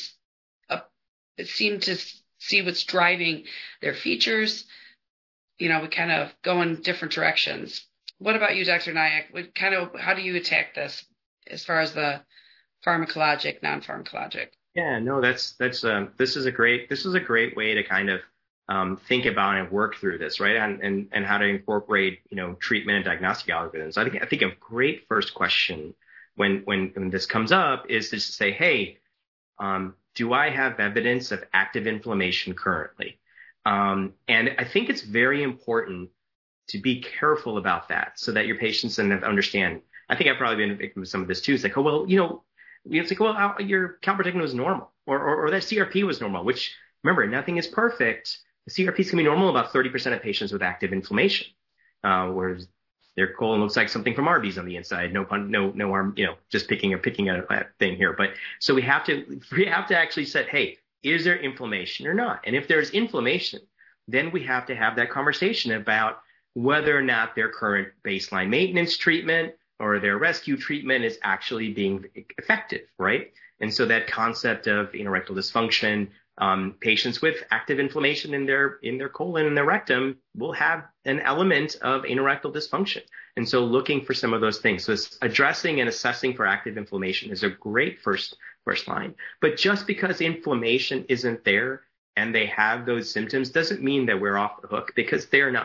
C: seem to see what's driving their features, we kind of go in different directions. What about you, Dr. Nayak? How do you attack this as far as the pharmacologic, non-pharmacologic?
B: Yeah, no, this is a great way to kind of think about and work through this, right? And how to incorporate, treatment and diagnostic algorithms. I think a great first question when this comes up is to say, hey, do I have evidence of active inflammation currently? And I think it's very important to be careful about that so that your patients understand. I think I've probably been a victim of some of this too. It's like, oh, well, it's like, well, your calprotectin was normal or that CRP was normal, which remember, nothing is perfect. The CRPs can be normal about 30% of patients with active inflammation, whereas their colon looks like something from Arby's on the inside. No harm, just picking a thing here. But so we have to actually say, hey, is there inflammation or not? And if there's inflammation, then we have to have that conversation about whether or not their current baseline maintenance treatment or their rescue treatment is actually being effective, right? And so that concept of anorectal dysfunction, patients with active inflammation in their colon and their rectum will have an element of anorectal dysfunction. And so looking for some of those things. So addressing and assessing for active inflammation is a great first line. But just because inflammation isn't there and they have those symptoms doesn't mean that we're off the hook, because they're not.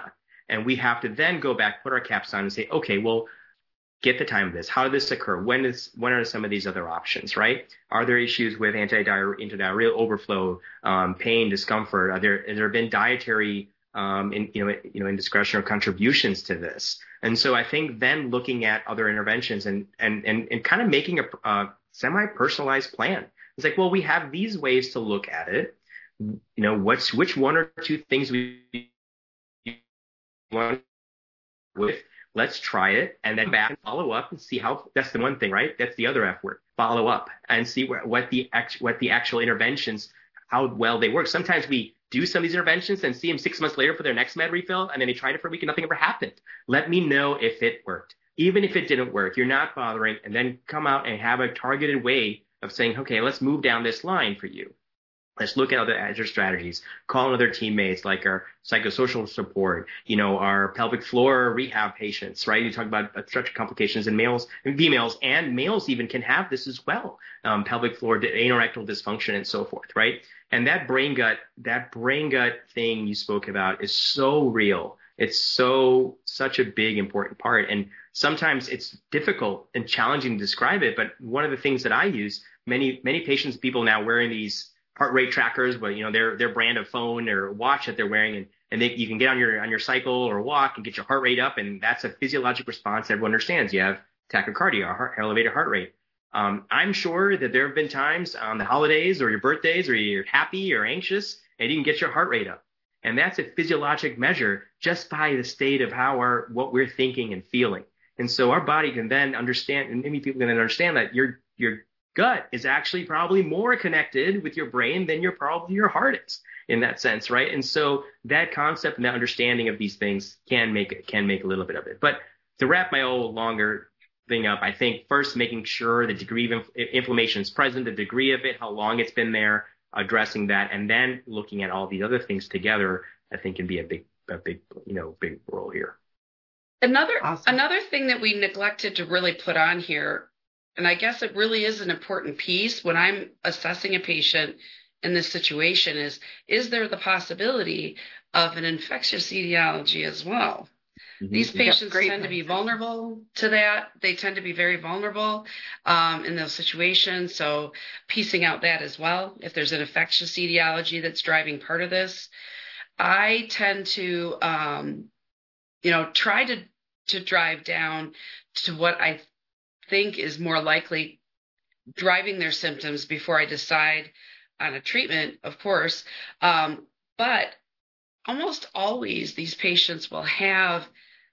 B: And we have to then go back, put our caps on and say, okay, well, get the time of this. How did this occur? When are some of these other options, right? Are there issues with antidiarrheal overflow, pain, discomfort? Has there been dietary indiscretion or contributions to this? And so I think then looking at other interventions and kind of making a semi-personalized plan. It's like, well, we have these ways to look at it. Which one or two things we want with. Let's try it and then back and follow up and see how. That's the one thing, right? That's the other F word. Follow up and see what the actual interventions, how well they work. Sometimes we do some of these interventions and see them 6 months later for their next med refill, and then they tried it for a week and nothing ever happened. Let me know if it worked. Even if it didn't work, you're not bothering, and then come out and have a targeted way of saying, okay, let's move down this line for you. Let's look at other strategies. Call on other teammates like our psychosocial support, our pelvic floor rehab patients, right? You talk about obstruction complications in males and females, and males even can have this as well. Pelvic floor, anorectal dysfunction and so forth, right? And that brain gut thing you spoke about is so real. It's such a big, important part. And sometimes it's difficult and challenging to describe it. But one of the things that I use, many patients, people now wearing these heart rate trackers, but their brand of phone or watch that they're wearing, and you can get on your cycle or walk and get your heart rate up, and that's a physiologic response that everyone understands. You have tachycardia, elevated heart rate. I'm sure that there have been times on the holidays or your birthdays or you're happy or anxious and you can get your heart rate up, and that's a physiologic measure just by the state of what we're thinking and feeling. And so our body can then understand, and many people can then understand that your gut is actually probably more connected with your brain than your heart is in that sense, right? And so that concept and that understanding of these things can make a little bit of it. But to wrap my old longer thing up, I think first making sure the degree of inflammation is present, the degree of it, how long it's been there, addressing that, and then looking at all these other things together, I think can be a big role here.
C: Another thing that we neglected to really put on here, and I guess it really is an important piece when I'm assessing a patient in this situation, is there the possibility of an infectious etiology as well? Mm-hmm. These patients tend to be vulnerable to that. They tend to be very vulnerable in those situations. So piecing out that as well, if there's an infectious etiology that's driving part of this, I tend to, try to drive down to what I think is more likely driving their symptoms before I decide on a treatment, of course. But almost always these patients will have,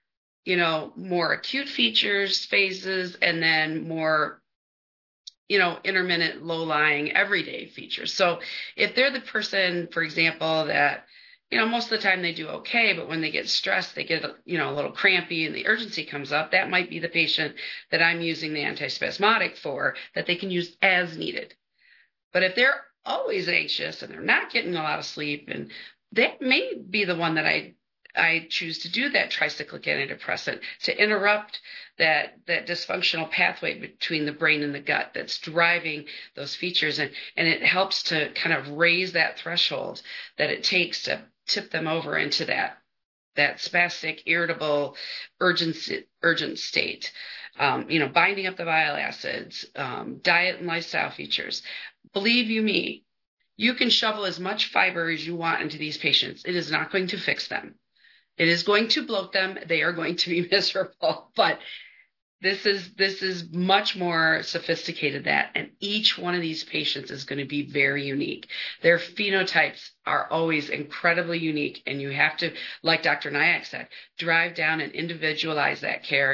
C: more acute features, phases, and then more, intermittent, low-lying, everyday features. So if they're the person, for example, that most of the time they do okay, but when they get stressed, they get, a little crampy and the urgency comes up. That might be the patient that I'm using the antispasmodic for, that they can use as needed. But if they're always anxious and they're not getting a lot of sleep, and that may be the one that I choose to do that tricyclic antidepressant to interrupt that dysfunctional pathway between the brain and the gut that's driving those features. And it helps to kind of raise that threshold that it takes to tip them over into that spastic, irritable, urgent state. Binding up the bile acids, diet and lifestyle features. Believe you me, you can shovel as much fiber as you want into these patients. It is not going to fix them. It is going to bloat them. They are going to be miserable, but this is much more sophisticated than that. And each one of these patients is going to be very unique. Their phenotypes are always incredibly unique. And you have to, like Dr. Nayak said, drive down and individualize that care.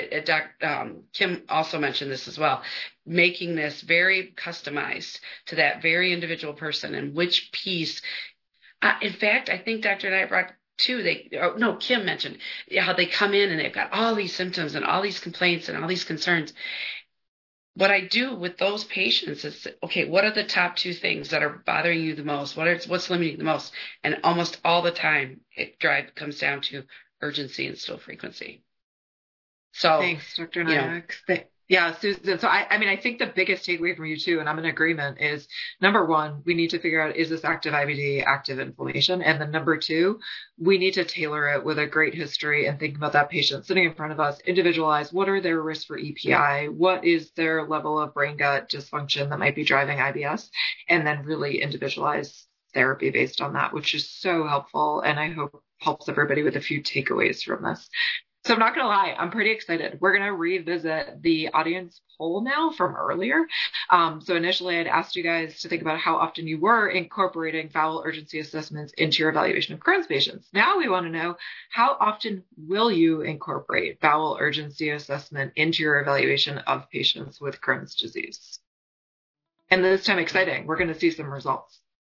C: Kim also mentioned this as well, making this very customized to that very individual person and which piece. In fact, I think Dr. Nayak brought Kim mentioned how they come in and they've got all these symptoms and all these complaints and all these concerns. What I do with those patients is, okay, what are the top two things that are bothering you the most? What's limiting you the most? And almost all the time, it comes down to urgency and slow frequency. So
A: thanks, Dr. Nayak. Yeah, Susan. So I think the biggest takeaway from you too, and I'm in agreement, is number one, we need to figure out, is this active IBD, active inflammation? And then number two, we need to tailor it with a great history and think about that patient sitting in front of us, individualize what are their risks for EPI, what is their level of brain gut dysfunction that might be driving IBS, and then really individualize therapy based on that, which is so helpful. And I hope helps everybody with a few takeaways from this. So I'm not going to lie, I'm pretty excited. We're going to revisit the audience poll now from earlier. So initially I'd asked you guys to think about how often you were incorporating bowel urgency assessments into your evaluation of Crohn's patients. Now we want to know, how often will you incorporate bowel urgency assessment into your evaluation of patients with Crohn's disease? And this time exciting, we're going to see some results.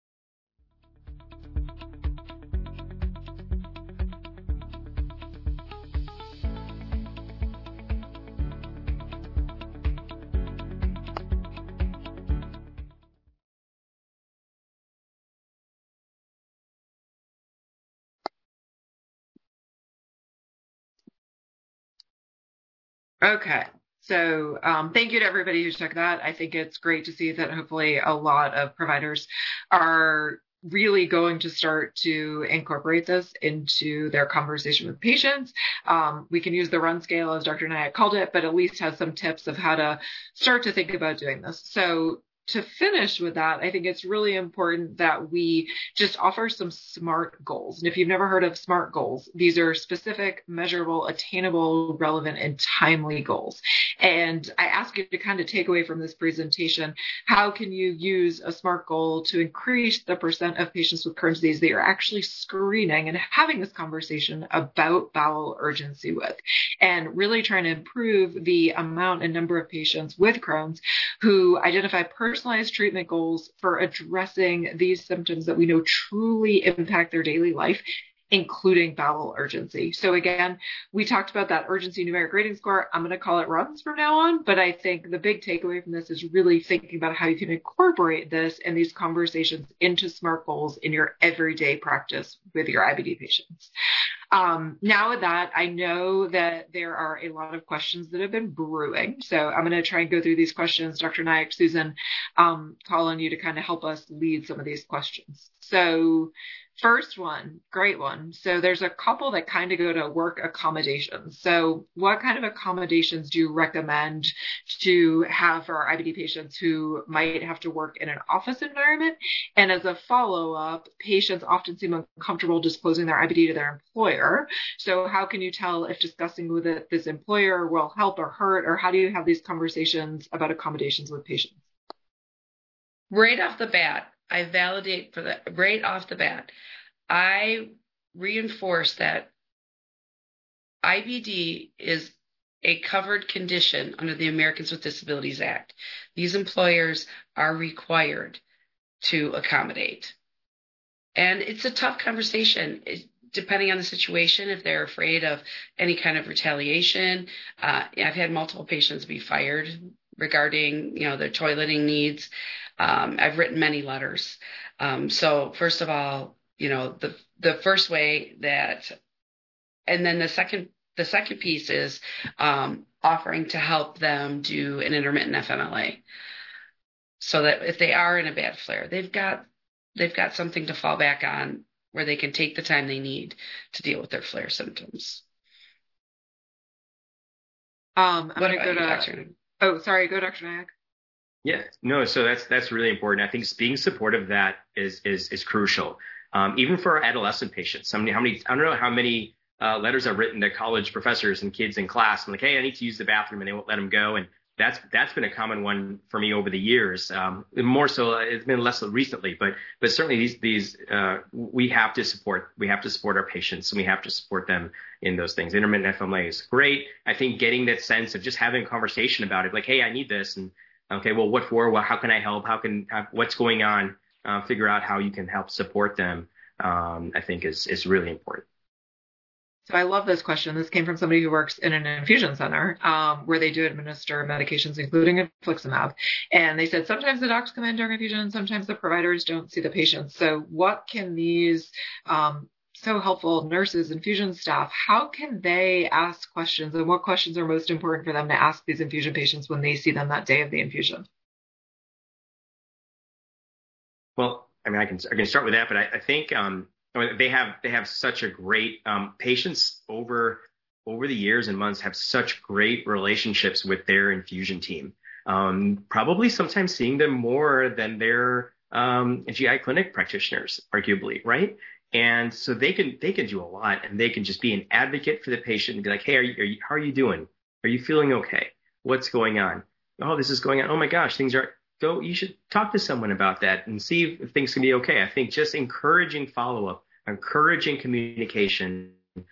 A: Okay. So thank you to everybody who took that. I think it's great to see that hopefully a lot of providers are really going to start to incorporate this into their conversation with patients. We can use the RUN scale, as Dr. Nayak called it, but at least have some tips of how to start to think about doing this. So to finish with that, I think it's really important that we just offer some SMART goals. And if you've never heard of SMART goals, these are specific, measurable, attainable, relevant, and timely goals. And I ask you to kind of take away from this presentation, how can you use a SMART goal to increase the percent of patients with Crohn's disease that you're actually screening and having this conversation about bowel urgency with, and really trying to improve the amount and number of patients with Crohn's who identify personalized treatment goals for addressing these symptoms that we know truly impact their daily life, including bowel urgency. So again, we talked about that urgency numeric rating score. I'm going to call it RUNS from now on, but I think the big takeaway from this is really thinking about how you can incorporate this and these conversations into SMART goals in your everyday practice with your IBD patients. Now with that, I know that there are a lot of questions that have been brewing. So I'm going to try and go through these questions. Dr. Nayak, Susan, call on you to kind of help us lead some of these questions. So first one, great one. So there's a couple that kind of go to work accommodations. So what kind of accommodations do you recommend to have for our IBD patients who might have to work in an office environment? And as a follow-up, patients often seem uncomfortable disclosing their IBD to their employer. So how can you tell if discussing with this employer will help or hurt, or how do you have these conversations about accommodations with patients?
C: Right off the bat, I validate for that. Right off the bat, I reinforce that IBD is a covered condition under the Americans with Disabilities Act. These employers are required to accommodate. And it's a tough conversation, depending on the situation, if they're afraid of any kind of retaliation. I've had multiple patients be fired regarding, their toileting needs. I've written many letters. So first of all, the first way that, and then the second piece is offering to help them do an intermittent FMLA, so that if they are in a bad flare, they've got something to fall back on where they can take the time they need to deal with their flare symptoms.
A: I'm going to go to. Oh, sorry. Go, Dr. Nayak.
B: Yeah, no. So that's really important. I think being supportive of that is crucial. Even for our adolescent patients. I don't know how many letters I've written to college professors and kids in class. I'm like, hey, I need to use the bathroom, and they won't let them go. And that's been a common one for me over the years. More so, it's been less recently, but certainly these we have to support our patients, and we have to support them in those things. Intermittent FMLA is great. I think getting that sense of just having a conversation about it, like, hey, I need this, and okay, well, what for? Well, how can I help? What's going on? Figure out how you can help support them. I think is really important.
A: So I love this question. This came from somebody who works in an infusion center where they do administer medications, including infliximab. And they said sometimes the docs come in during infusion, sometimes the providers don't see the patients. So what can these so helpful, nurses, infusion staff, how can they ask questions, and what questions are most important for them to ask these infusion patients when they see them that day of the infusion?
B: Well, I mean, I can start with that, but I think they have such a great patients over the years and months have such great relationships with their infusion team. Probably sometimes seeing them more than their GI clinic practitioners, arguably, right? And so they can do a lot, and they can just be an advocate for the patient and be like, hey, how are you doing? Are you feeling okay? What's going on? Oh, this is going on. Oh my gosh, things are. You should talk to someone about that and see if things can be okay. I think just encouraging follow-up, encouraging communication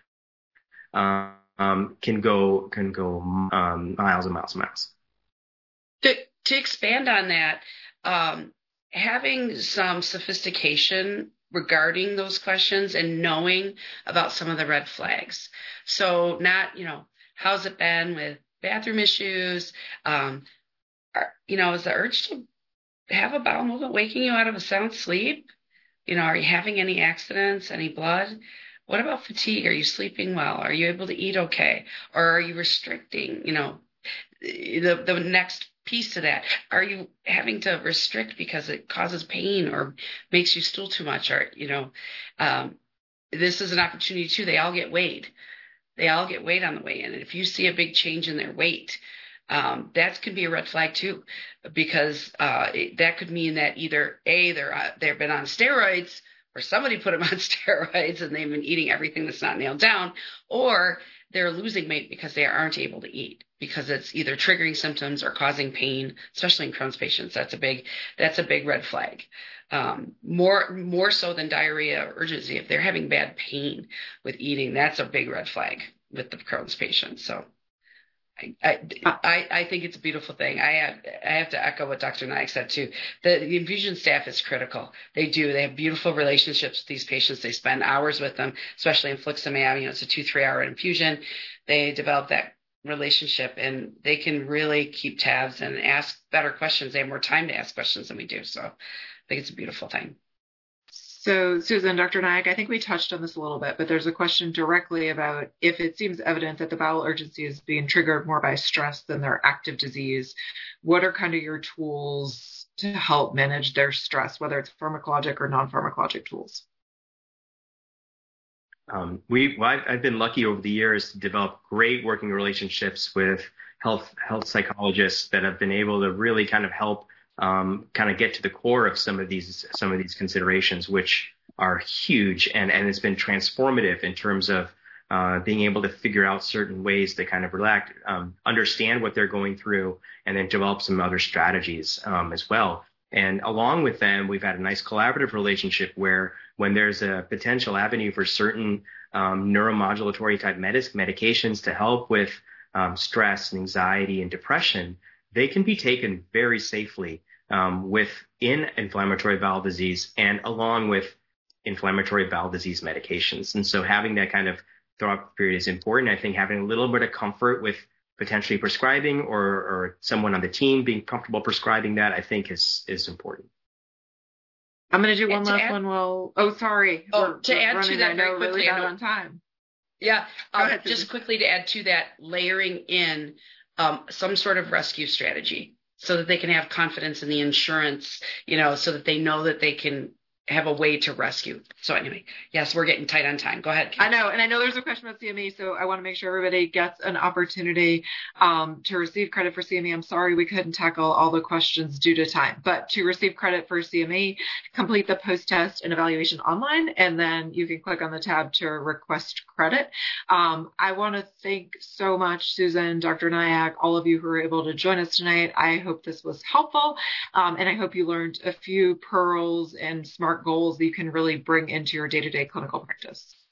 B: can go miles and miles and miles.
C: To expand on that, having some sophistication regarding those questions and knowing about some of the red flags. So not, how's it been with bathroom issues? Is the urge to have a bowel movement waking you out of a sound sleep? Are you having any accidents, any blood? What about fatigue? Are you sleeping well? Are you able to eat okay? Or are you restricting, the next piece to that? Are you having to restrict because it causes pain or makes you stool too much? Or, this is an opportunity too. They all get weighed. They all get weighed on the way in. And if you see a big change in their weight, that could be a red flag too, because that could mean that either they've been on steroids, or somebody put them on steroids and they've been eating everything that's not nailed down, or they're losing weight because they aren't able to eat because it's either triggering symptoms or causing pain, especially in Crohn's patients. That's a big red flag. More so than diarrhea or urgency. If they're having bad pain with eating, that's a big red flag with the Crohn's patients. So I think it's a beautiful thing. I have to echo what Dr. Nayak said too. The infusion staff is critical. They have beautiful relationships with these patients. They spend hours with them, especially in infliximab. It's a 2-3 hour infusion. They develop that relationship, and they can really keep tabs and ask better questions. They have more time to ask questions than we do. So I think it's a beautiful thing.
A: So, Susan, Dr. Nayak, I think we touched on this a little bit, but there's a question directly about if it seems evident that the bowel urgency is being triggered more by stress than their active disease, what are kind of your tools to help manage their stress, whether it's pharmacologic or non-pharmacologic tools?
B: I've been lucky over the years to develop great working relationships with health psychologists that have been able to really kind of help kind of get to the core of some of these considerations, which are huge, and it's been transformative in terms of being able to figure out certain ways to kind of understand what they're going through, and then develop some other strategies as well. And along with them, we've had a nice collaborative relationship where when there's a potential avenue for certain neuromodulatory type medications to help with stress and anxiety and depression, they can be taken very safely within inflammatory bowel disease and along with inflammatory bowel disease medications. And so having that kind of throughout period is important. I think having a little bit of comfort with potentially prescribing or someone on the team being comfortable prescribing that, I think is important.
A: I'm going to do one last one. Sorry.
C: To add to that very quickly,
A: really bad on time.
C: Yeah. Just quickly to add to that, layering in some sort of rescue strategy so that they can have confidence in the insurance, so that they know that they can have a way to rescue. So anyway, yes, we're getting tight on time. Go ahead, Kate.
A: I know. And I know there's a question about CME, so I want to make sure everybody gets an opportunity to receive credit for CME. I'm sorry we couldn't tackle all the questions due to time, but to receive credit for CME, complete the post-test and evaluation online, and then you can click on the tab to request credit. I want to thank so much, Susan, Dr. Nayak, all of you who were able to join us tonight. I hope this was helpful, and I hope you learned a few pearls and smart goals that you can really bring into your day-to-day clinical practice.